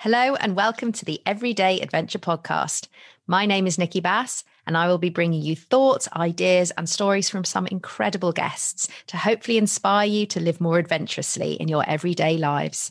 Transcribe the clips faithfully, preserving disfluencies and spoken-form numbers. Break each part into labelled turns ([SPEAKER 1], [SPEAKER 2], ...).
[SPEAKER 1] Hello and welcome to the Everyday Adventure Podcast. My name is Nikki Bass and I will be bringing you thoughts, ideas and stories from some incredible guests to hopefully inspire you to live more adventurously in your everyday lives.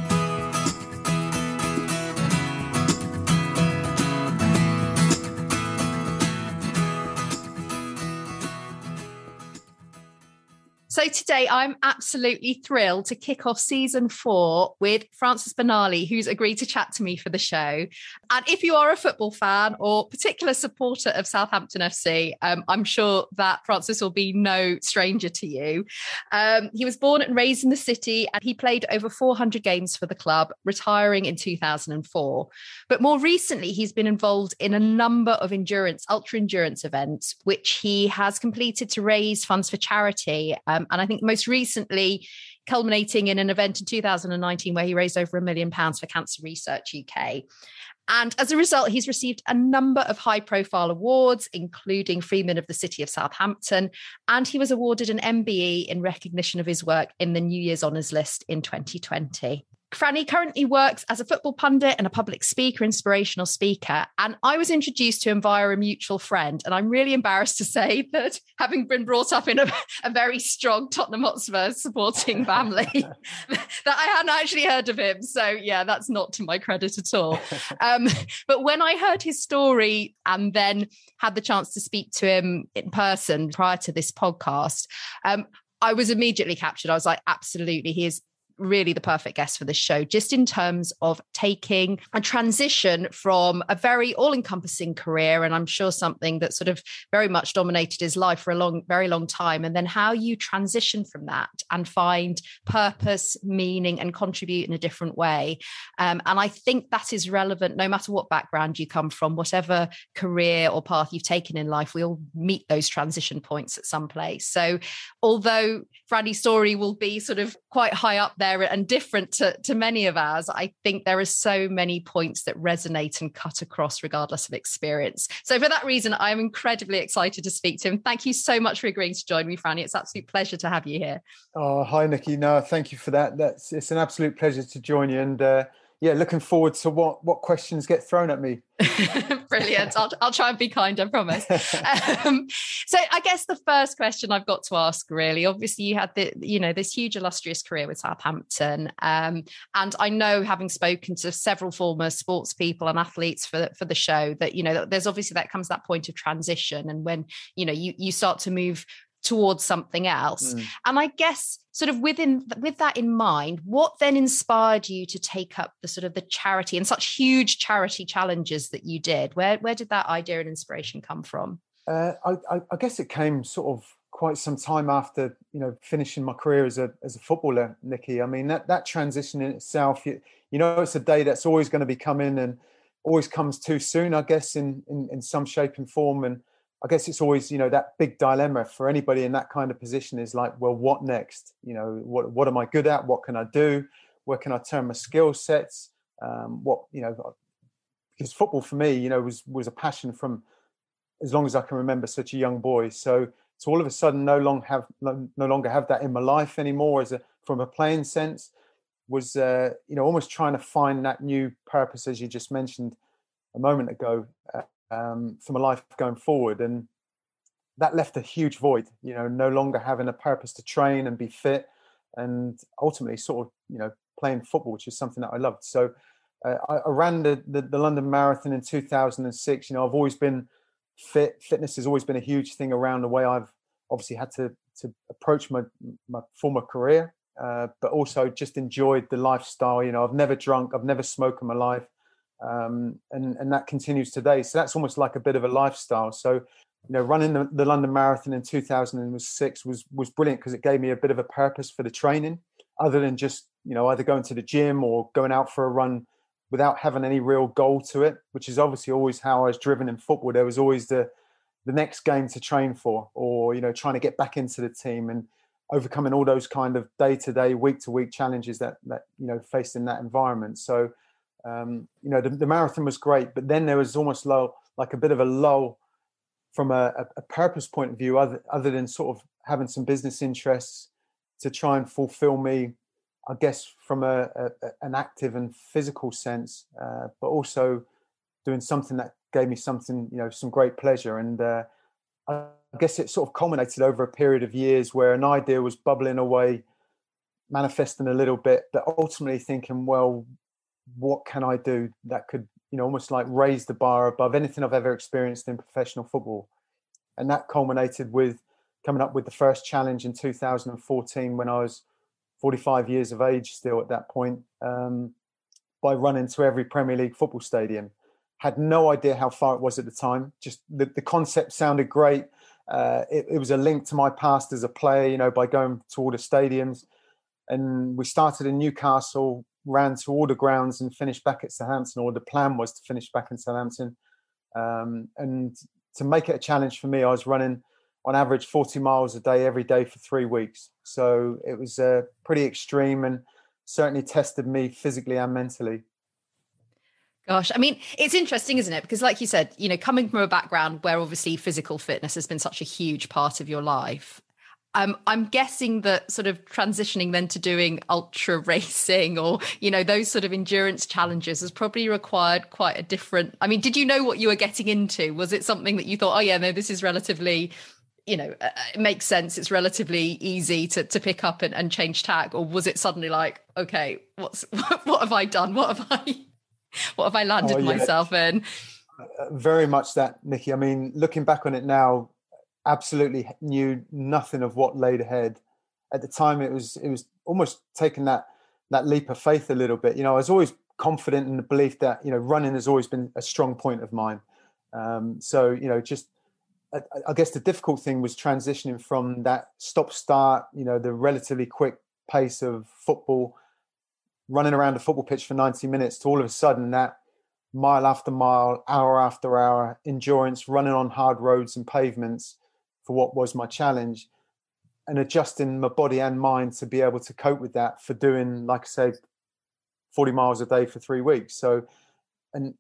[SPEAKER 1] So today I'm absolutely thrilled to kick off season four with Francis Benali, who's agreed to chat to me for the show. And if you are a football fan or particular supporter of Southampton F C, um, I'm sure that Francis will be no stranger to you. Um, he was born and raised in the city and he played over four hundred games for the club, retiring in two thousand four. But more recently, he's been involved in a number of endurance, ultra endurance events, which he has completed to raise funds for charity. Um, And I think most recently culminating in an event in two thousand nineteen where he raised over a million pounds for Cancer Research U K. And as a result, he's received a number of high profile awards, including Freeman of the City of Southampton. And he was awarded an M B E in recognition of his work in the New Year's Honours List in twenty twenty. Franny currently works as a football pundit and a public speaker, inspirational speaker. And I was introduced to him via a mutual friend. And I'm really embarrassed to say that having been brought up in a, a very strong Tottenham Hotspur supporting family, that I hadn't actually heard of him. So yeah, that's not to my credit at all. Um, but when I heard his story and then had the chance to speak to him in person prior to this podcast, um, I was immediately captured. I was like, absolutely, he is really the perfect guest for this show, just in terms of taking a transition from a very all-encompassing career, and I'm sure something that sort of very much dominated his life for a long, very long time, and then how you transition from that and find purpose, meaning, and contribute in a different way. Um, and I think that is relevant no matter what background you come from, whatever career or path you've taken in life, we all meet those transition points at some place. So although Franny's story will be sort of quite high up there and different to, to many of ours, I think there are so many points that resonate and cut across regardless of experience. So for that reason, I'm incredibly excited to speak to him. Thank you so much for agreeing to join me, Franny. It's an absolute pleasure to have you here.
[SPEAKER 2] Oh, hi, Nikki. No, thank you for that. That's It's an absolute pleasure to join you. And uh, yeah, looking forward to what, what questions get thrown at me.
[SPEAKER 1] Brilliant. I'll, I'll try and be kind, I promise. Um, so I guess the first question I've got to ask, really, obviously you had the, you know, this huge illustrious career with Southampton. Um, and I know, having spoken to several former sports people and athletes for, for the show, that, you know, there's obviously that comes that point of transition. And when, you know, you, you start to move towards something else. Mm. And I guess sort of within with that in mind, what then inspired you to take up the sort of the charity and such huge charity challenges that you did? Where where did that idea and inspiration come from?
[SPEAKER 2] Uh, I, I guess it came sort of quite some time after, you know, finishing my career as a as a footballer, Nikki. I mean, that that transition in itself, you, you know, it's a day that's always going to be coming and always comes too soon, I guess, in, in, in some shape and form. And I guess it's always, you know, that big dilemma for anybody in that kind of position is like, well, what next? You know, what what am I good at? What can I do? Where can I turn my skill sets? Um, what, you know, because football for me, you know, was was a passion from as long as I can remember, such a young boy. So to all of a sudden no longer have no, no longer have that in my life anymore as a from a playing sense was, uh, you know, almost trying to find that new purpose, as you just mentioned a moment ago. Uh, Um, for my life going forward, and that left a huge void, you know, no longer having a purpose to train and be fit, and ultimately sort of, you know, playing football, which is something that I loved. So uh, I, I ran the, the the London Marathon in two thousand six. You know, I've always been fit. Fitness has always been a huge thing around the way I've obviously had to to approach my my former career, uh, but also just enjoyed the lifestyle. You know, I've never drunk, I've never smoked in my life. Um, and, and that continues today. So that's almost like a bit of a lifestyle. So, you know, running the, the London Marathon in two thousand six was was brilliant because it gave me a bit of a purpose for the training, other than just, you know, either going to the gym or going out for a run without having any real goal to it, which is obviously always how I was driven in football. There was always the the next game to train for, or, you know, trying to get back into the team and overcoming all those kind of day-to-day, week-to-week challenges that, that you know, faced in that environment. So, Um, you know, the, the marathon was great, but then there was almost low, like a bit of a lull from a, a purpose point of view, other, other than sort of having some business interests to try and fulfill me. I guess from a, a an active and physical sense, uh, but also doing something that gave me something, you know, some great pleasure. And uh, I guess it sort of culminated over a period of years where an idea was bubbling away, manifesting a little bit, but ultimately thinking, well, what can I do that could, you know, almost like raise the bar above anything I've ever experienced in professional football. And that culminated with coming up with the first challenge in two thousand fourteen when I was forty-five years of age still at that point, um, by running to every Premier League football stadium. Had no idea how far it was at the time. Just the, the concept sounded great. Uh, it, it was a link to my past as a player, you know, by going to all the stadiums. And we started in Newcastle, ran to all the grounds and finished back at Southampton, or the plan was to finish back in Southampton. Um, and to make it a challenge for me, I was running on average forty miles a day, every day for three weeks. So it was uh, pretty extreme and certainly tested me physically and mentally.
[SPEAKER 1] Gosh, I mean, it's interesting, isn't it? Because like you said, you know, coming from a background where obviously physical fitness has been such a huge part of your life, um, I'm guessing that sort of transitioning then to doing ultra racing or, you know, those sort of endurance challenges has probably required quite a different, I mean, did you know what you were getting into? Was it something that you thought, oh yeah, no, this is relatively, you know, uh, it makes sense, it's relatively easy to to pick up and, and change tack? Or was it suddenly like, okay, what's what have I done? What have I... What have I landed oh, yeah. myself in?
[SPEAKER 2] Very much that, Nikki. I mean, looking back on it now, absolutely knew nothing of what laid ahead. At the time, it was it was almost taking that that leap of faith a little bit. You know, I was always confident in the belief that, you know, running has always been a strong point of mine. Um, so, you know, just I, I guess the difficult thing was transitioning from that stop-start, you know, the relatively quick pace of football, running around a football pitch for ninety minutes, to all of a sudden that mile after mile, hour after hour endurance, running on hard roads and pavements for what was my challenge, and adjusting my body and mind to be able to cope with that for doing, like I say, forty miles a day for three weeks. So, and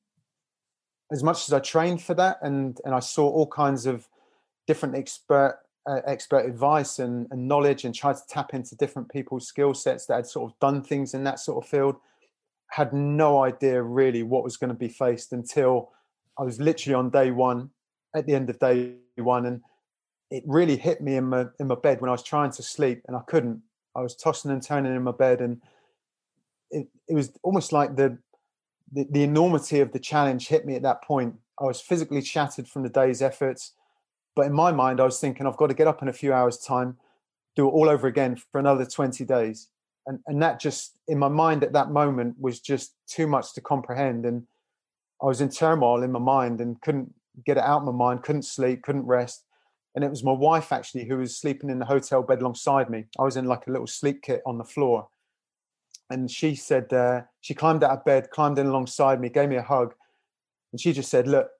[SPEAKER 2] as much as I trained for that and, and I saw all kinds of different expert Uh, expert advice and, and knowledge and tried to tap into different people's skill sets that had sort of done things in that sort of field, had no idea really what was going to be faced until I was literally on day one, at the end of day one, and it really hit me in my in my bed when I was trying to sleep and I couldn't. I was tossing and turning in my bed, and it, it was almost like the, the the enormity of the challenge hit me at that point. I was physically shattered from the day's efforts. But in my mind, I was thinking, I've got to get up in a few hours' time, do it all over again for another twenty days. And and that just, in my mind at that moment, was just too much to comprehend. And I was in turmoil in my mind and couldn't get it out of my mind, couldn't sleep, couldn't rest. And it was my wife, actually, who was sleeping in the hotel bed alongside me. I was in like a little sleep kit on the floor. And she said, uh, she climbed out of bed, climbed in alongside me, gave me a hug. And she just said, look,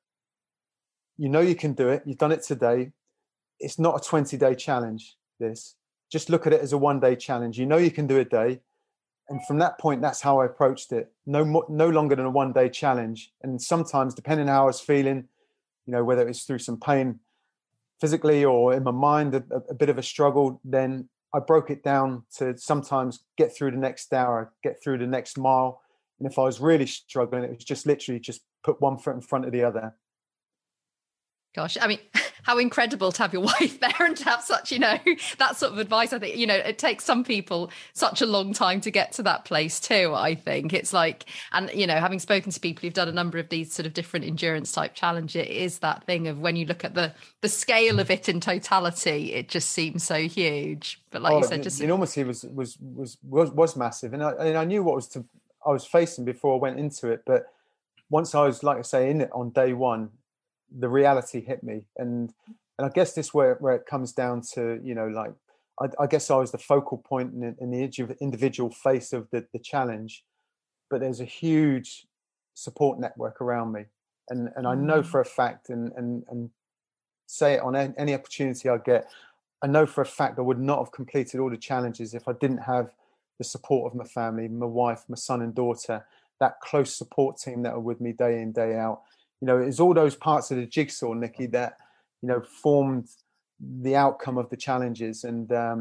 [SPEAKER 2] you know you can do it. You've done it today. It's not a twenty-day challenge, this. Just look at it as a one-day challenge. You know you can do a day. And from that point, that's how I approached it. No more, no longer than a one-day challenge. And sometimes, depending on how I was feeling, you know, whether it was through some pain physically or in my mind, a, a bit of a struggle, then I broke it down to sometimes get through the next hour, get through the next mile. And if I was really struggling, it was just literally just put one foot in front of the other.
[SPEAKER 1] Gosh, I mean, how incredible to have your wife there and to have such, you know, that sort of advice. I think, you know, it takes some people such a long time to get to that place too, I think. It's like, and, you know, having spoken to people who've done a number of these sort of different endurance type challenges, it is that thing of when you look at the the scale of it in totality, it just seems so huge. But like oh, you said, just...
[SPEAKER 2] The enormity was, was, was, was, was massive. And I, and I knew what was to, I was facing before I went into it. But once I was, like I say, in it on day one, the reality hit me, and and I guess this where where it comes down to, you know, like I, I guess I was the focal point in, in the individual face of the the challenge, but there's a huge support network around me, and and I know for a fact, and and and say it on any opportunity I get, I know for a fact I would not have completed all the challenges if I didn't have the support of my family, my wife, my son and daughter, that close support team that are with me day in, day out. You know, it's all those parts of the jigsaw, Nikki, that, you know, formed the outcome of the challenges. And, um,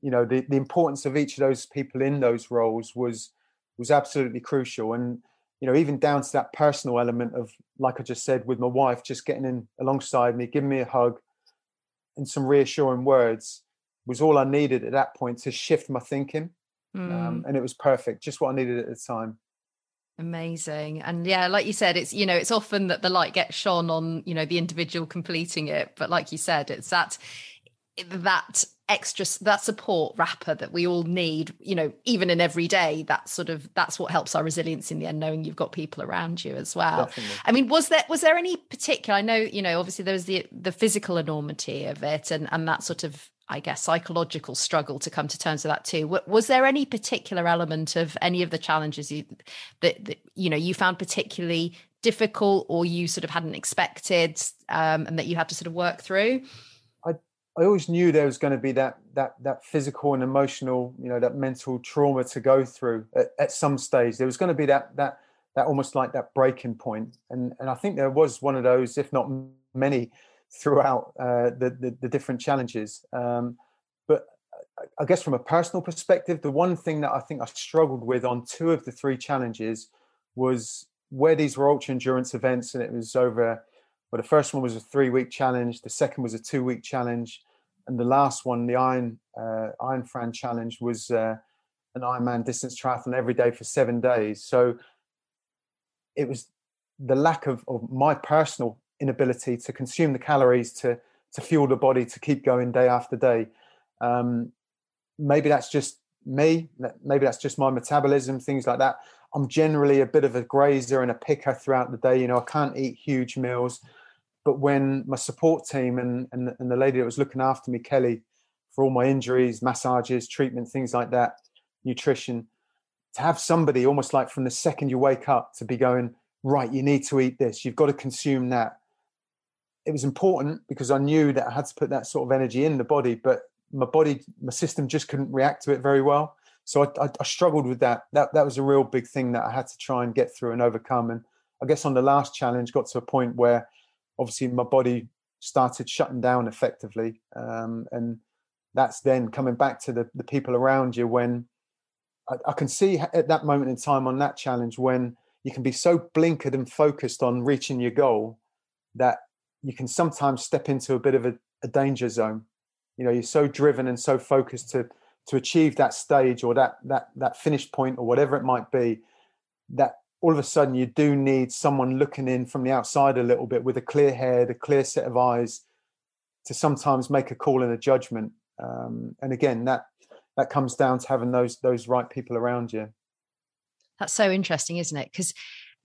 [SPEAKER 2] you know, the, the importance of each of those people in those roles was was absolutely crucial. And, you know, even down to that personal element of, like I just said, with my wife, just getting in alongside me, giving me a hug and some reassuring words was all I needed at that point to shift my thinking. Mm. Um, and it was perfect, just what I needed at the time.
[SPEAKER 1] Amazing. And yeah, like you said, it's, you know, it's often that the light gets shone on, you know, the individual completing it. But like you said, it's that, that extra, that support wrapper that we all need, you know, even in every day, that sort of, that's what helps our resilience in the end, knowing you've got people around you as well.
[SPEAKER 2] Definitely.
[SPEAKER 1] I mean, was there, was there any particular, I know, you know, obviously there was the, the physical enormity of it and, and that sort of, I guess, psychological struggle to come to terms with that too. Was there any particular element of any of the challenges you, that, that you know, you found particularly difficult or you sort of hadn't expected um, and that you had to sort of work through?
[SPEAKER 2] I I always knew there was going to be that that that physical and emotional, you know, that mental trauma to go through at, at some stage. There was going to be that that that almost like that breaking point, and and I think there was one of those, if not many, throughout uh, the, the the different challenges. Um, but I guess from a personal perspective, the one thing that I think I struggled with on two of the three challenges was where these were ultra endurance events, and it was over. Well, the first one was a three-week challenge. The second was a two-week challenge, and the last one, the Iron uh, Iron Fran challenge, was uh, an Ironman distance triathlon every day for seven days. So it was the lack of, of my personal inability to consume the calories to to fuel the body to keep going day after day. Um, maybe that's just me. Maybe that's just my metabolism, things like that. I'm generally a bit of a grazer and a picker throughout the day. You know, I can't eat huge meals. But when my support team and, and, and the lady that was looking after me, Kelly, for all my injuries, massages, treatment, things like that, nutrition, to have somebody almost like from the second you wake up to be going, right, you need to eat this, you've got to consume that. It was important because I knew that I had to put that sort of energy in the body, but my body, my system just couldn't react to it very well. So I, I, I struggled with that. That that was a real big thing that I had to try and get through and overcome. And I guess on the last challenge, got to a point where obviously my body started shutting down effectively. Um, and that's then coming back to the, the people around you when I, I can see at that moment in time on that challenge when you can be so blinkered and focused on reaching your goal that you can sometimes step into a bit of a, a danger zone. You know, you're so driven and so focused to to achieve that stage or that that that finish point or whatever it might be, that all of a sudden you do need someone looking in from the outside a little bit with a clear head, a clear set of eyes to sometimes make a call and a judgment. Um, and again, that that comes down to having those those right people around you.
[SPEAKER 1] That's so interesting, isn't it? Because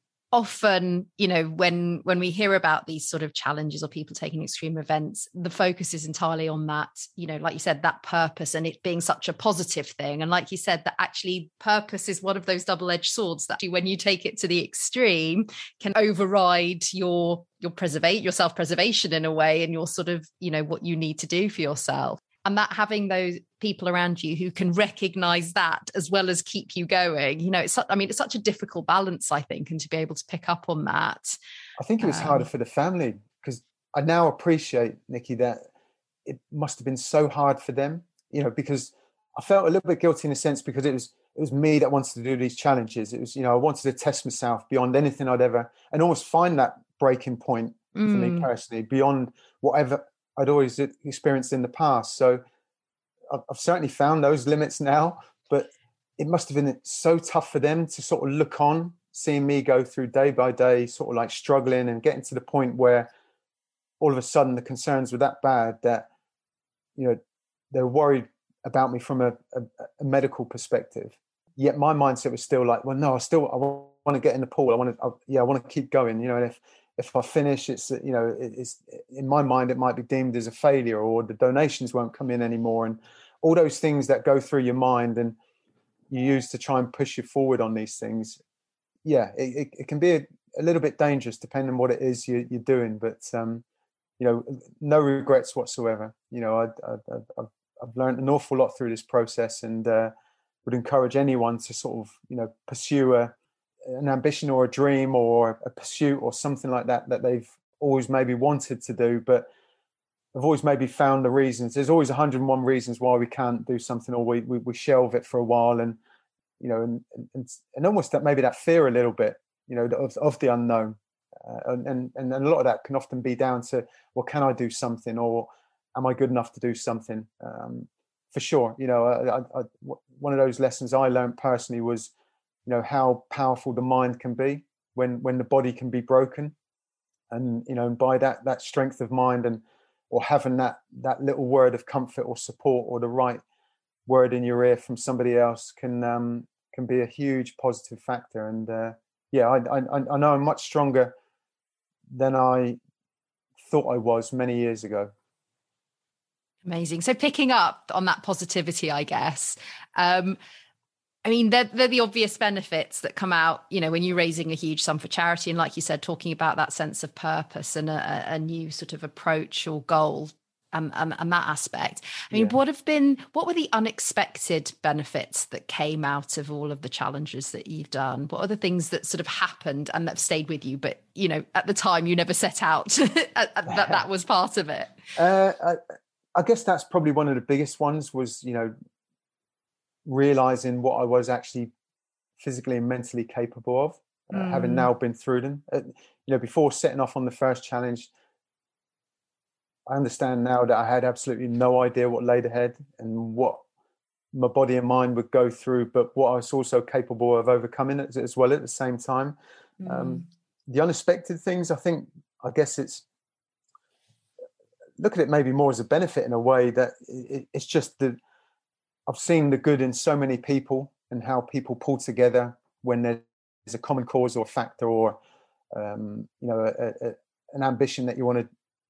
[SPEAKER 1] often, you know, when when we hear about these sort of challenges or people taking extreme events, the focus is entirely on that, you know, like you said, that purpose and it being such a positive thing. And like you said, that actually purpose is one of those double-edged swords that when you take it to the extreme can override your your preservate your self-preservation in a way and your sort of, you know, what you need to do for yourself. And that having those people around you who can recognize that as well as keep you going, you know, it's, I mean, it's such a difficult balance, I think, and to be able to pick up on that.
[SPEAKER 2] I think it was um, harder for the family because I now appreciate, Nikki, that it must have been so hard for them, you know, because I felt a little bit guilty in a sense because it was, it was me that wanted to do these challenges. It was, you know, I wanted to test myself beyond anything I'd ever, and almost find that breaking point mm. for me personally, beyond whatever I'd always experienced in the past. So I've certainly found those limits now, but it must have been so tough for them to sort of look on, seeing me go through day by day, sort of like struggling and getting to the point where all of a sudden the concerns were that bad that, you know, they're worried about me from a, a, a medical perspective. Yet my mindset was still like, well, no, I still, I want to get in the pool. I want to, I, yeah, I want to keep going, you know, and if, If I finish, it's, you know, it's in my mind, it might be deemed as a failure or the donations won't come in anymore. And all those things that go through your mind and you use to try and push you forward on these things. Yeah, it, it, it can be a, a little bit dangerous depending on what it is you, you're doing. But, um, you know, no regrets whatsoever. You know, I, I, I've, I've learned an awful lot through this process and uh, would encourage anyone to sort of, you know, pursue a, an ambition or a dream or a pursuit or something like that that they've always maybe wanted to do, but I've always maybe found the reasons. There's always one hundred and one reasons why we can't do something, or we we, we shelve it for a while, and you know, and and, and almost that maybe that fear a little bit, you know, of, of the unknown, uh, and, and and a lot of that can often be down to, well, can I do something, or am I good enough to do something? Um, for sure, you know, I, I, I, one of those lessons I learned personally was, you know, how powerful the mind can be when when the body can be broken, and you know, and by that that strength of mind, and or having that that little word of comfort or support, or the right word in your ear from somebody else can um, can be a huge positive factor. And uh, yeah, I, I I know I'm much stronger than I thought I was many years ago.
[SPEAKER 1] Amazing. So picking up on that positivity, I guess. Um, I mean, they're, they're the obvious benefits that come out, you know, when you're raising a huge sum for charity. And like you said, talking about that sense of purpose and a, a new sort of approach or goal, and, and, and that aspect. I mean, yeah. what have been, what were the unexpected benefits that came out of all of the challenges that you've done? What are the things that sort of happened and that stayed with you, but, you know, at the time you never set out that that was part of it?
[SPEAKER 2] Uh, I, I guess that's probably one of the biggest ones was, you know, realizing what I was actually physically and mentally capable of, uh, mm. having now been through them. Uh, you know, before setting off on the first challenge, I understand now that I had absolutely no idea what laid ahead and what my body and mind would go through, but what I was also capable of overcoming it as well at the same time. Mm. Um, the unexpected things, I think, I guess it's, look at it maybe more as a benefit in a way that it, it's just the, I've seen the good in so many people and how people pull together when there's a common cause or factor, or, um, you know, a, a, an ambition that you want to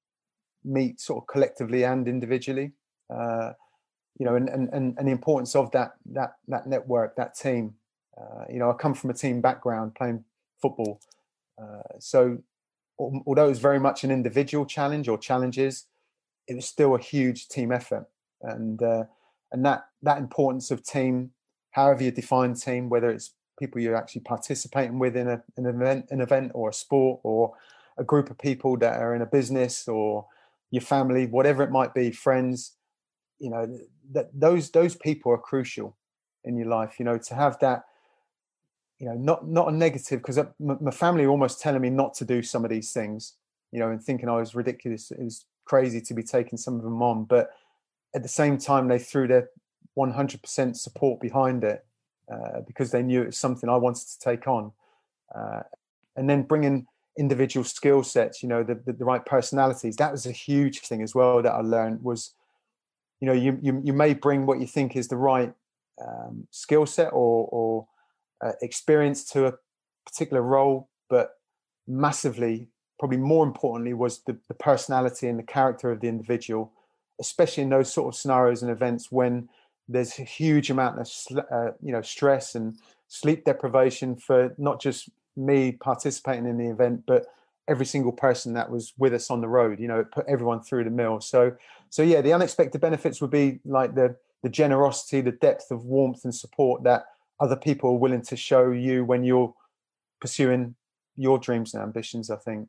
[SPEAKER 2] meet sort of collectively and individually, uh, you know, and, and, and the importance of that, that, that network, that team. Uh, you know, I come from a team background playing football. Uh, so although it was very much an individual challenge or challenges, it was still a huge team effort. And, uh, and that, that importance of team, however you define team, whether it's people you're actually participating with in a, an event, an event or a sport, or a group of people that are in a business, or your family, whatever it might be, friends, you know, that those, those people are crucial in your life, you know, to have that, you know, not, not a negative, because my family were almost telling me not to do some of these things, you know, and thinking I was ridiculous. It was crazy to be taking some of them on, but at the same time, they threw their one hundred percent support behind it, uh, because they knew it was something I wanted to take on. Uh, and then bringing individual skill sets, you know, the, the, the right personalities. That was a huge thing as well that I learned was, you know, you you, you may bring what you think is the right um, skill set or, or uh, experience to a particular role, but massively, probably more importantly, was the, the personality and the character of the individual, especially in those sort of scenarios and events when there's a huge amount of uh, you know, stress and sleep deprivation for not just me participating in the event, but every single person that was with us on the road. You know, it put everyone through the mill. So, so yeah, the unexpected benefits would be like the the generosity, the depth of warmth and support that other people are willing to show you when you're pursuing your dreams and ambitions, I think.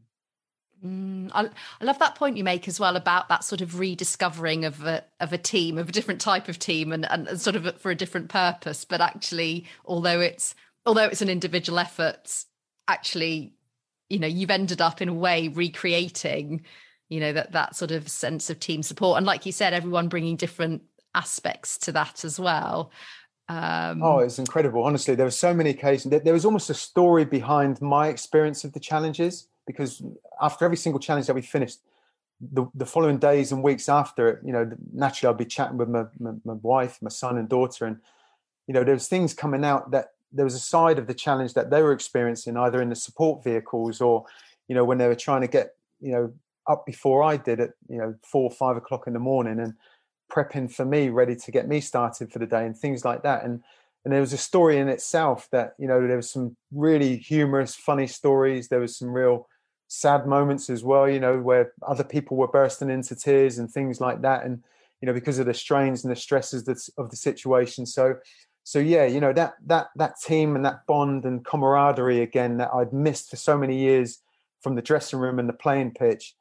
[SPEAKER 1] Mm, I, I love that point you make as well about that sort of rediscovering of a of a team, of a different type of team, and, and sort of for a different purpose. But actually, although it's although it's an individual effort, actually, you know, you've ended up in a way recreating, you know, that that sort of sense of team support. And like you said, everyone bringing different aspects to that as well. Um,
[SPEAKER 2] oh, it's incredible. Honestly, there were so many occasions. There was almost a story behind my experience of the challenges, because after every single challenge that we finished, the, the following days and weeks after it, you know, naturally I'll be chatting with my, my, my wife, my son and daughter. And, you know, there was things coming out that there was a side of the challenge that they were experiencing either in the support vehicles or, you know, when they were trying to get, you know, up before I did at, you know, four or five o'clock in the morning and prepping for me, ready to get me started for the day and things like that. And, and there was a story in itself that, you know, there was some really humorous, funny stories. There was some real sad moments as well, you know, where other people were bursting into tears and things like that. And, you know, because of the strains and the stresses that's, of the situation. So, so yeah, you know, that, that, that team and that bond and camaraderie again, that I'd missed for so many years from the dressing room and the playing pitch,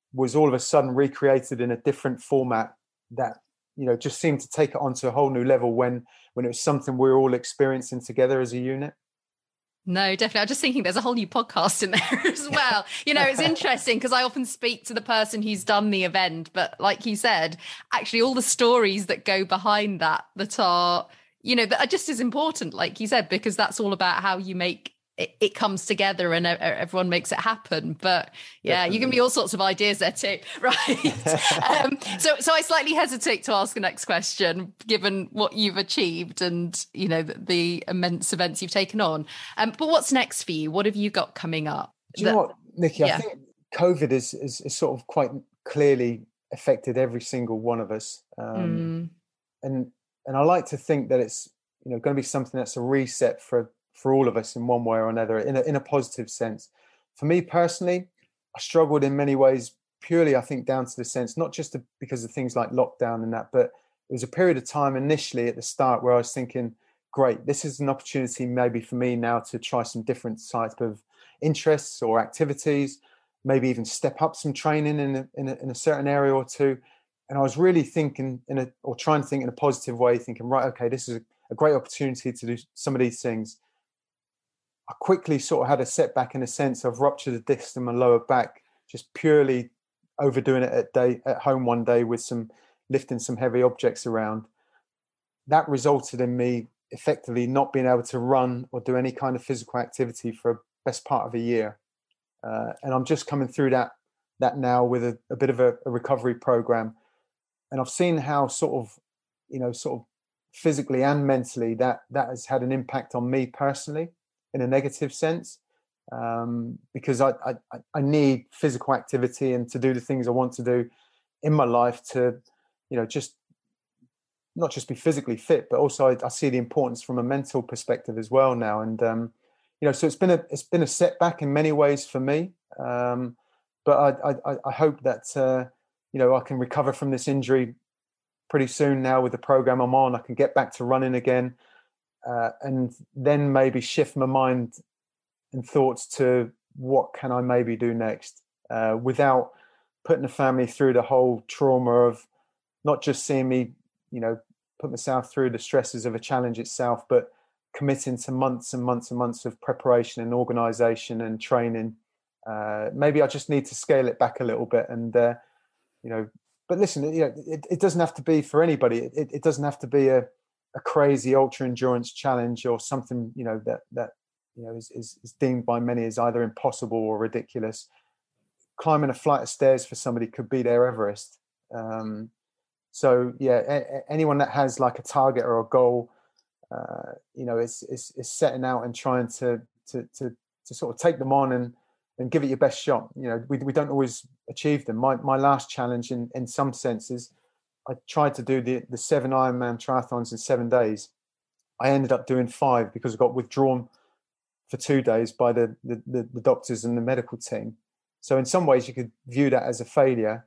[SPEAKER 2] was all of a sudden recreated in a different format that, you know, just seemed to take it onto a whole new level when when it was something we were all experiencing together as a unit.
[SPEAKER 1] No, definitely. I'm just thinking there's a whole new podcast in there as well. You know, it's interesting because I often speak to the person who's done the event, but like you said, actually all the stories that go behind that, that are, you know, that are just as important, like you said, because that's all about how you make it, it comes together and everyone makes it happen. But yeah, Definitely. You give me all sorts of ideas there too, right? um, so, so I slightly hesitate to ask the next question, given what you've achieved and, you know, the, the immense events you've taken on. Um, but what's next for you? What have you got coming up?
[SPEAKER 2] Do you that, know what, Nikki? Yeah. I think COVID is, is, is sort of quite clearly affected every single one of us. Um, mm. And and I like to think that it's, you know, going to be something that's a reset for for all of us in one way or another, in a, in a positive sense. For me personally, I struggled in many ways, purely, I think, down to the sense, not just to, because of things like lockdown and that, but it was a period of time initially at the start where I was thinking, great, this is an opportunity maybe for me now to try some different type of interests or activities, maybe even step up some training in a, in a, in a certain area or two. And I was really thinking in a, or trying to think in a positive way, thinking, right, okay, this is a, a great opportunity to do some of these things. I quickly sort of had a setback in a sense of ruptured the disc in my lower back, just purely overdoing it at day at home one day with some lifting some heavy objects around. That resulted in me effectively not being able to run or do any kind of physical activity for a best part of a year. Uh, and I'm just coming through that that now with a, a bit of a, a recovery program. And I've seen how sort of, you know, sort of physically and mentally that that has had an impact on me personally, in a negative sense, um, because I, I I need physical activity and to do the things I want to do in my life to, you know, just not just be physically fit, but also I, I see the importance from a mental perspective as well now. And um, you know, so it's been a it's been a setback in many ways for me, um, but I, I I hope that uh, you know, I can recover from this injury pretty soon now with the program I'm on. I can get back to running again. Uh, and then maybe shift my mind and thoughts to what can I maybe do next, uh, without putting the family through the whole trauma of not just seeing me, you know, put myself through the stresses of a challenge itself, but committing to months and months and months of preparation and organisation and training. Uh, maybe I just need to scale it back a little bit and, uh, you know, but listen, you know, it, it doesn't have to be for anybody. It, it doesn't have to be a a crazy ultra endurance challenge or something, you know, that that you know is, is is deemed by many as either impossible or ridiculous. Climbing a flight of stairs for somebody could be their Everest. Um, so yeah, a, anyone that has like a target or a goal, uh, you know, is, is is setting out and trying to to to to sort of take them on and and give it your best shot. You know, we we don't always achieve them. My my last challenge, in in some senses, I tried to do the, the seven Ironman triathlons in seven days. I ended up doing five because I got withdrawn for two days by the, the, the, the doctors and the medical team. So in some ways you could view that as a failure.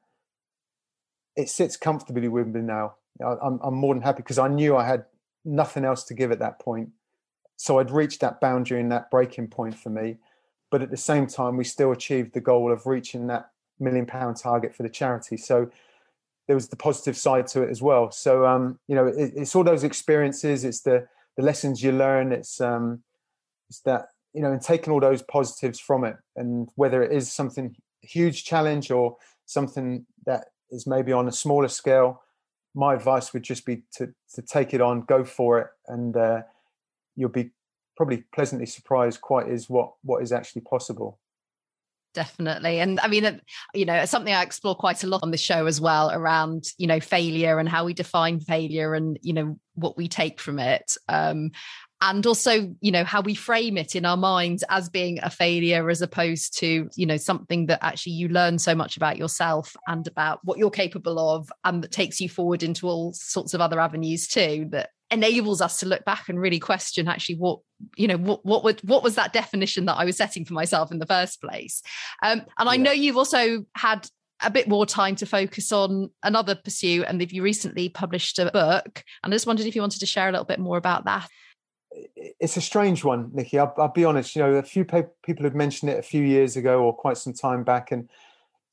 [SPEAKER 2] It sits comfortably with me now. I, I'm, I'm more than happy because I knew I had nothing else to give at that point. So I'd reached that boundary and that breaking point for me. But at the same time, we still achieved the goal of reaching that million pound target for the charity. So there was the positive side to it as well. So, um, you know, it, it's all those experiences. It's the the lessons you learn. It's um, it's that, you know, and taking all those positives from it. And whether it is something huge challenge or something that is maybe on a smaller scale, my advice would just be to to take it on, go for it, and uh, you'll be probably pleasantly surprised quite is what what is actually possible.
[SPEAKER 1] Definitely. And I mean, you know, it's something I explore quite a lot on the show as well, around, you know, failure and how we define failure and, you know, what we take from it. Um, and also, you know, how we frame it in our minds as being a failure, as opposed to, you know, something that actually you learn so much about yourself and about what you're capable of, and that takes you forward into all sorts of other avenues too, that enables us to look back and really question actually what, you know, what what would what was that definition that I was setting for myself in the first place. Um, and I yeah. know you've also had a bit more time to focus on another pursuit, and if you recently published a book, and I just wondered if you wanted to share a little bit more about that.
[SPEAKER 2] It's a strange one, Nikki. I'll, I'll be honest. You know, a few pe- people had mentioned it a few years ago or quite some time back, and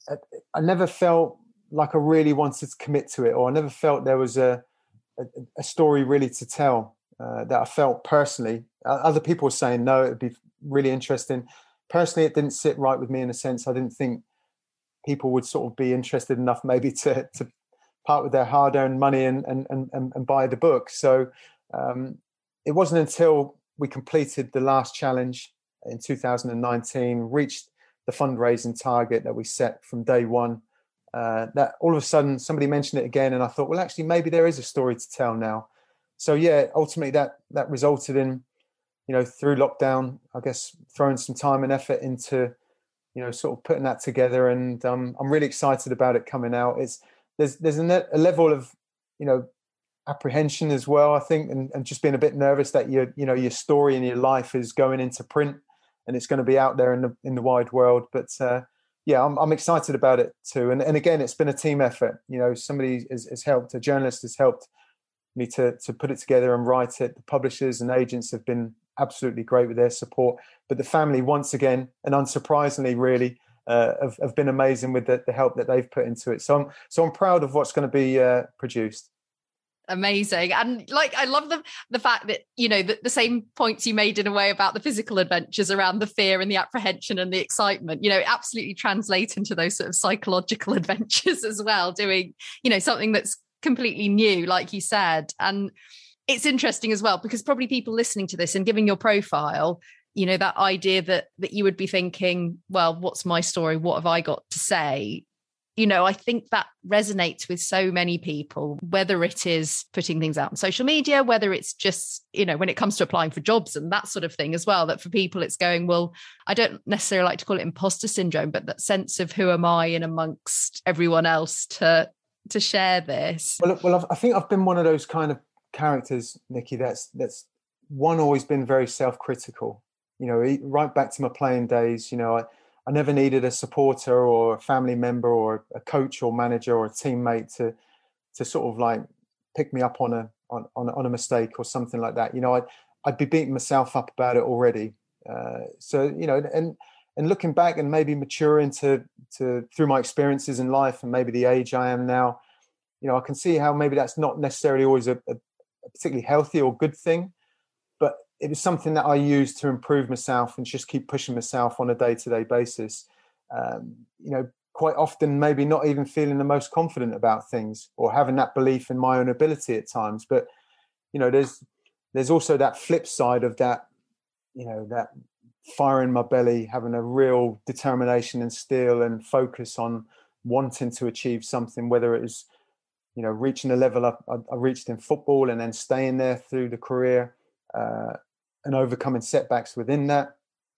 [SPEAKER 2] I never felt like I really wanted to commit to it, or I never felt there was a a, a story really to tell uh, that I felt personally. Uh, other people were saying no, it'd be really interesting. Personally, it didn't sit right with me in a sense. I didn't think people would sort of be interested enough maybe to to part with their hard-earned money and and and, and buy the book. So um, it wasn't until we completed the last challenge in two thousand nineteen, reached the fundraising target that we set from day one, uh, that all of a sudden somebody mentioned it again, and I thought, well, actually, maybe there is a story to tell now. So yeah, ultimately that that resulted in, you know, through lockdown, I guess, throwing some time and effort into, you know, sort of putting that together, and um, I'm really excited about it coming out. It's there's there's a, net, a level of, you know, apprehension as well, I think, and, and just being a bit nervous that your you know your story and your life is going into print and it's going to be out there in the in the wide world. But uh, yeah, I'm I'm excited about it too. And and again, it's been a team effort. You know, somebody has, has helped, a journalist has helped me to to put it together and write it. The publishers and agents have been absolutely great with their support. But the family, once again, and unsurprisingly, really, uh, have, have been amazing with the, the help that they've put into it. So I'm so I'm proud of what's going to be uh, produced.
[SPEAKER 1] Amazing. And like, I love the the fact that, you know, the, the same points you made in a way about the physical adventures around the fear and the apprehension and the excitement, you know, absolutely translate into those sort of psychological adventures as well, doing, you know, something that's completely new, like you said. And it's interesting as well, because probably people listening to this and giving your profile, you know, that idea that that you would be thinking, well, what's my story? What have I got to say? You know, I think that resonates with so many people, whether it is putting things out on social media, whether it's just, you know, when it comes to applying for jobs and that sort of thing as well, that for people it's going, well, I don't necessarily like to call it imposter syndrome, but that sense of who am I in amongst everyone else to to share this.
[SPEAKER 2] Well, well, I've, I think I've been one of those kind of characters, Nikki, that's that's one, always been very self-critical. You know, right back to my playing days, you know, I, I never needed a supporter or a family member or a coach or manager or a teammate to to sort of like pick me up on a on on, on a mistake or something like that. You know, I'd I'd be beating myself up about it already. Uh, so you know, and and looking back and maybe maturing to to through my experiences in life and maybe the age I am now, you know, I can see how maybe that's not necessarily always a, a particularly healthy or good thing, but it was something that I used to improve myself and just keep pushing myself on a day-to-day basis. Um, you know, quite often maybe not even feeling the most confident about things or having that belief in my own ability at times. But, you know, there's there's also that flip side of that, you know, that fire in my belly, having a real determination and steel and focus on wanting to achieve something, whether it was, you know, reaching a level I, I reached in football and then staying there through the career, uh, and overcoming setbacks within that.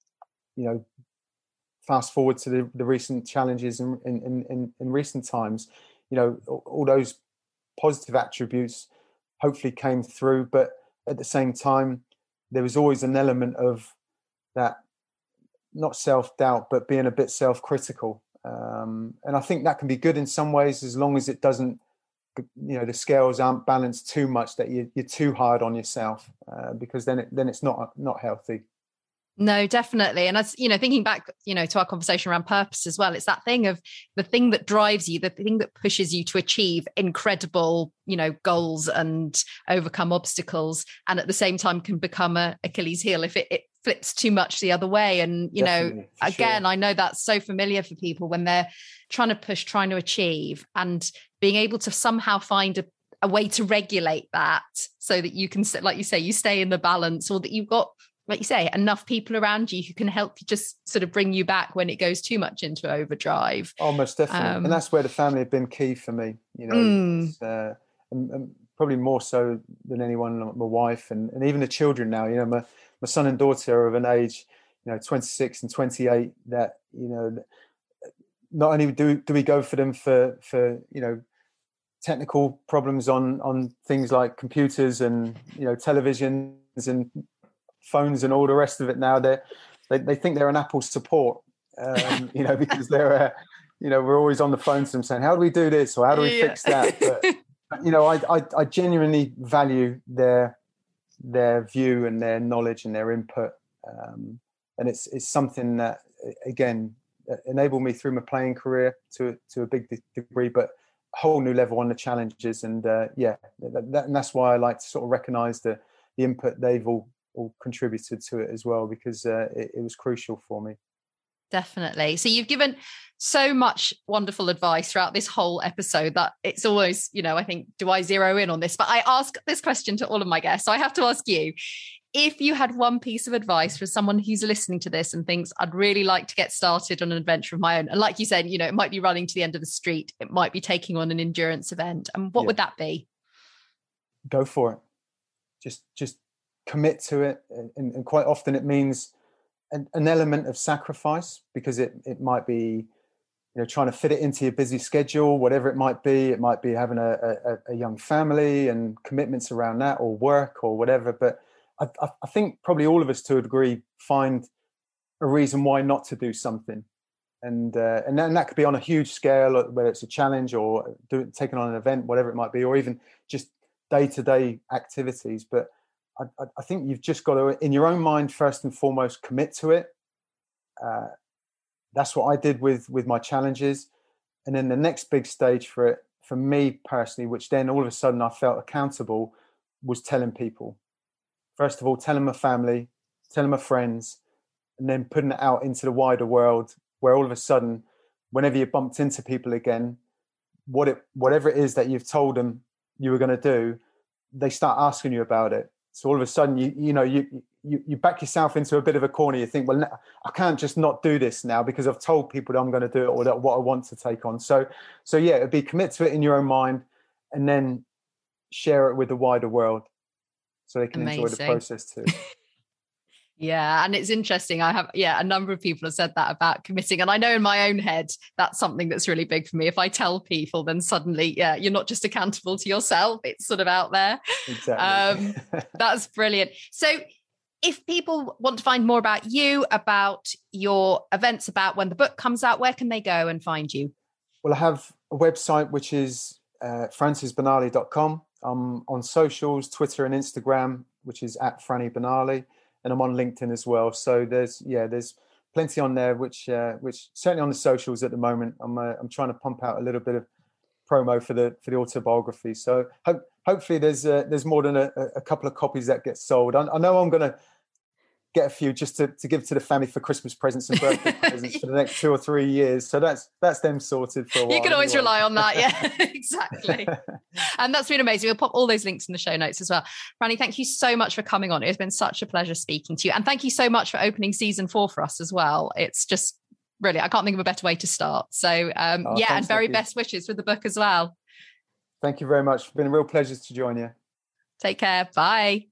[SPEAKER 2] You know, fast forward to the, the recent challenges in, in, in, in recent times, you know, all, all those positive attributes hopefully came through, but at the same time, there was always an element of that, not self-doubt, but being a bit self-critical. Um, and I think that can be good in some ways, as long as it doesn't, you know, the scales aren't balanced too much, that you, you're too hard on yourself, uh, because then it, then it's not not healthy.
[SPEAKER 1] No, definitely. And as you know, thinking back, you know, to our conversation around purpose as well, it's that thing of the thing that drives you, the thing that pushes you to achieve incredible, you know, goals and overcome obstacles, and at the same time can become a Achilles heel if it, it flips too much the other way. And, you Definitely, know, again, sure. I know that's so familiar for people when they're trying to push, trying to achieve, and being able to somehow find a, a way to regulate that so that you can, like you say, you stay in the balance, or that you've got, like you say, enough people around you who can help you, just sort of bring you back when it goes too much into overdrive.
[SPEAKER 2] Oh, most definitely. Um, and that's where the family have been key for me, you know, mm. uh, and, and probably more so than anyone, my wife and, and even the children now. You know, my, my son and daughter are of an age, you know, twenty-six and twenty-eight, that, you know, not only do, do we go for them for, for, you know, technical problems on, on things like computers and, you know, televisions and phones and all the rest of it now, they they think they're an Apple support, um, you know, because they're, uh, you know, we're always on the phone to them saying, how do we do this? Or how do we yeah. fix that? But, you know, I, I, I genuinely value their, their view and their knowledge and their input. Um, and it's, it's something that, again, enabled me through my playing career to to a big de- degree, but a whole new level on the challenges. And uh, yeah, that, that, and that's why I like to sort of recognise the the input they've all all contributed to it as well, because uh, it, it was crucial for me.
[SPEAKER 1] Definitely. So you've given so much wonderful advice throughout this whole episode that it's almost, you know, I think, do I zero in on this? But I ask this question to all of my guests. So I have to ask you, if you had one piece of advice for someone who's listening to this and thinks, I'd really like to get started on an adventure of my own. And like you said, you know, it might be running to the end of the street. It might be taking on an endurance event. And what yeah. would that be?
[SPEAKER 2] Go for it. Just, just commit to it. And, and quite often it means an, an element of sacrifice, because it, it might be, you know, trying to fit it into your busy schedule, whatever it might be. It might be having a, a, a young family and commitments around that, or work or whatever. But I, I think probably all of us, to a degree, find a reason why not to do something. And uh, and, then that could be on a huge scale, whether it's a challenge or do, taking on an event, whatever it might be, or even just day-to-day activities. But I, I think you've just got to, in your own mind, first and foremost, commit to it. Uh, that's what I did with, with my challenges. And then the next big stage for it, for me personally, which then all of a sudden I felt accountable, was telling people. First of all, telling my family, telling my friends, and then putting it out into the wider world, where all of a sudden, whenever you bumped into people again, what it, whatever it is that you've told them you were going to do, they start asking you about it. So all of a sudden, you you know, you, you you back yourself into a bit of a corner. You think, well, I can't just not do this now because I've told people that I'm going to do it, or that what I want to take on. So, so yeah, it'd be commit to it in your own mind, and then share it with the wider world, so they can Amazing. Enjoy the process too.
[SPEAKER 1] Yeah. And it's interesting. I have, yeah, a number of people have said that about committing. And I know in my own head, that's something that's really big for me. If I tell people, then suddenly, yeah, you're not just accountable to yourself. It's sort of out there.
[SPEAKER 2] Exactly.
[SPEAKER 1] Um, that's brilliant. So if people want to find more about you, about your events, about when the book comes out, where can they go and find you?
[SPEAKER 2] Well, I have a website, which is uh, francis benali dot com. I'm on socials, Twitter and Instagram, which is at Franny Benali. And I'm on LinkedIn as well. So there's, yeah, there's plenty on there, which, uh, which certainly on the socials at the moment, I'm, uh, I'm trying to pump out a little bit of promo for the, for the autobiography. So ho- hopefully there's, uh, there's more than a, a couple of copies that get sold. I, I know I'm going to get a few just to, to give to the family for Christmas presents and birthday presents for the next two or three years. So that's that's them sorted for a while.
[SPEAKER 1] You can always
[SPEAKER 2] anyway.
[SPEAKER 1] rely on that. Yeah, exactly. And that's been amazing. We'll pop all those links in the show notes as well. Franny, thank you so much for coming on. It's been such a pleasure speaking to you. And thank you so much for opening season four for us as well. It's just really, I can't think of a better way to start. So um, oh, yeah, thanks, and very best wishes with the book as well.
[SPEAKER 2] Thank you very much. It's been a real pleasure to join you.
[SPEAKER 1] Take care. Bye.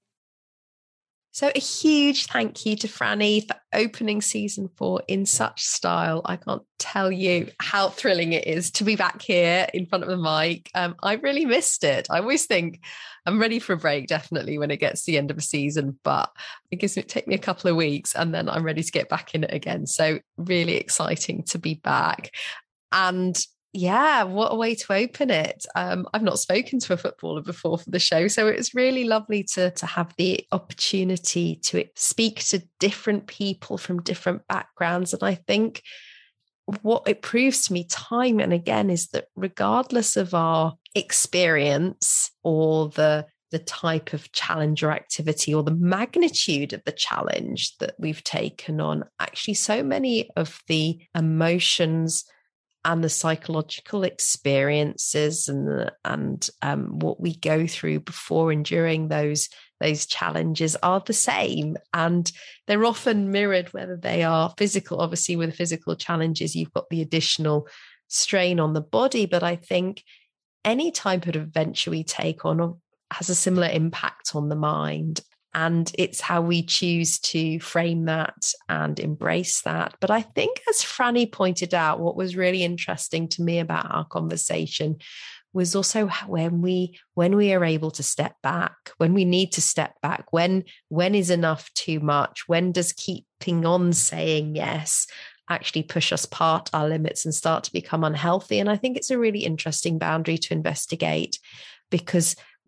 [SPEAKER 1] So a huge thank you to Franny for opening season four in such style. I can't tell you how thrilling it is to be back here in front of the mic. Um, I really missed it. I always think I'm ready for a break, definitely, when it gets to the end of a season, but it gives me, take me a couple of weeks and then I'm ready to get back in it again. So really exciting to be back. And yeah, what a way to open it. Um, I've not spoken to a footballer before for the show, so it was really lovely to, to have the opportunity to speak to different people from different backgrounds. And I think what it proves to me time and again is that regardless of our experience or the the type of challenge or activity or the magnitude of the challenge that we've taken on, actually so many of the emotions and the psychological experiences and and um, what we go through before and during those those challenges are the same, and they're often mirrored, whether they are physical. Obviously, with physical challenges, you've got the additional strain on the body, but I think any type of adventure we take on has a similar impact on the mind. And it's how we choose to frame that and embrace that. But I think, as Franny pointed out, what was really interesting to me about our conversation was also when we when we are able to step back, when we need to step back, when when is enough too much, when does keeping on saying yes actually push us past our limits and start to become unhealthy. And I think it's a really interesting boundary to investigate, because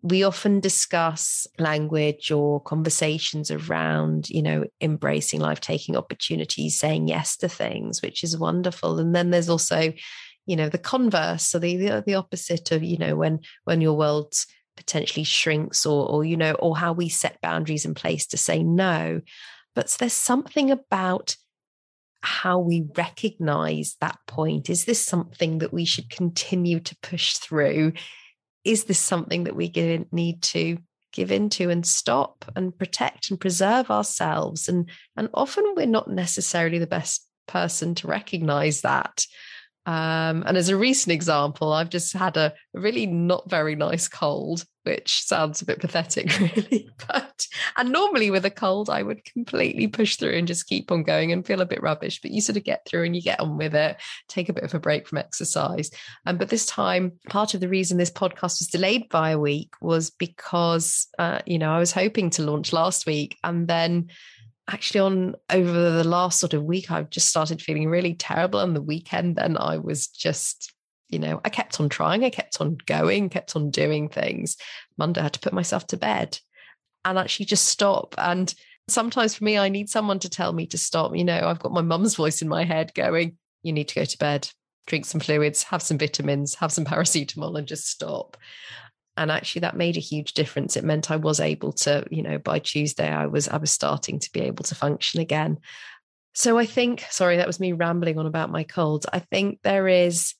[SPEAKER 3] we often discuss language or conversations around, you know, embracing life, taking opportunities, saying yes to things, which is wonderful. And then there's also, you know, the converse, so the the, the opposite of, you know, when when your world potentially shrinks, or or you know, or how we set boundaries in place to say no. But there's something about how we recognize that point. Is this something that we should continue to push through? Is this something that we give, need to give into and stop and protect and preserve ourselves? And, and often we're not necessarily the best person to recognize that. Um, and as a recent example, I've just had a really not very nice cold, which sounds a bit pathetic, really. But and normally with a cold, I would completely push through and just keep on going and feel a bit rubbish. But you sort of get through and you get on with it, take a bit of a break from exercise. Um, but this time, part of the reason this podcast was delayed by a week was because, uh, you know, I was hoping to launch last week, and then actually on over the last sort of week, I've just started feeling really terrible. On the weekend, then I was just, you know, I kept on trying, I kept on going, kept on doing things. Monday, I had to put myself to bed and actually just stop. And sometimes for me, I need someone to tell me to stop. You know, I've got my mum's voice in my head going, you need to go to bed, drink some fluids, have some vitamins, have some paracetamol, and just stop. And actually that made a huge difference. It meant I was able to, you know, by Tuesday, I was, I was starting to be able to function again. So I think, sorry, that was me rambling on about my cold. I think there is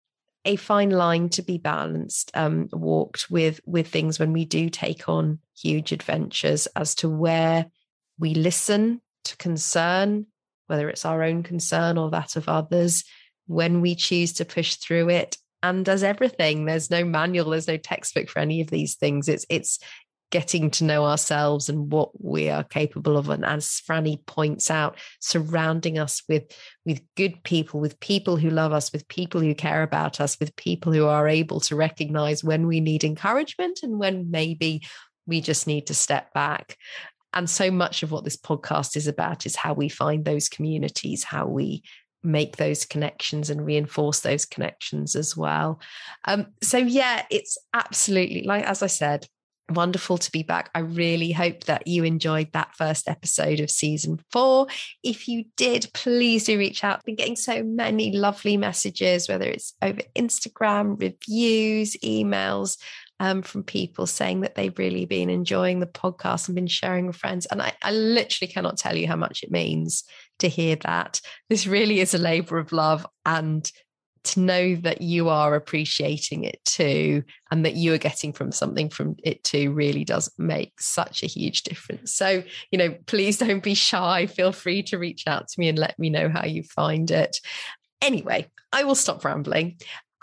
[SPEAKER 3] a fine line to be balanced, um, walked with, with things when we do take on huge adventures, as to where we listen to concern, whether it's our own concern or that of others, when we choose to push through it. And as everything, there's no manual, there's no textbook for any of these things. It's it's getting to know ourselves and what we are capable of. And as Franny points out, surrounding us with, with good people, with people who love us, with people who care about us, with people who are able to recognize when we need encouragement and when maybe we just need to step back. And so much of what this podcast is about is how we find those communities, how we make those connections and reinforce those connections as well. Um, so yeah, it's absolutely, like, as I said, wonderful to be back. I really hope that you enjoyed that first episode of season four. If you did, please do reach out. I've been getting so many lovely messages, whether it's over Instagram, reviews, emails, um, from people saying that they've really been enjoying the podcast and been sharing with friends. And I, I literally cannot tell you how much it means to hear that. This really is a labor of love, and to know that you are appreciating it too, and that you are getting from something from it too, really does make such a huge difference. So, you know, please don't be shy. Feel free to reach out to me and let me know how you find it. Anyway, I will stop rambling.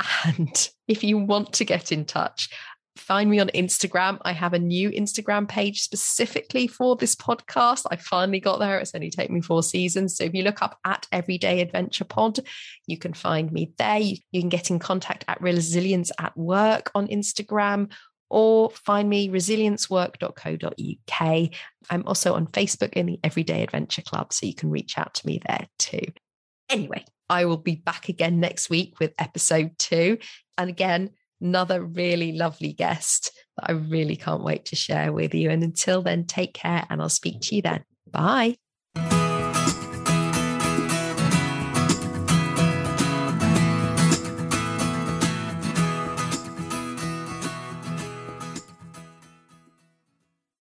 [SPEAKER 3] And if you want to get in touch, find me on Instagram. I have a new Instagram page specifically for this podcast. I finally got there. It's only taken me four seasons. So if you look up at Everyday Adventure Pod, you can find me there. You, you can get in contact at Resilience at Work on Instagram, or find me resilience work dot co dot uk. I'm also on Facebook in the Everyday Adventure Club, so you can reach out to me there too. Anyway, I will be back again next week with episode two. And again, another really lovely guest that I really can't wait to share with you. And until then, take care, and I'll speak to you then. Bye.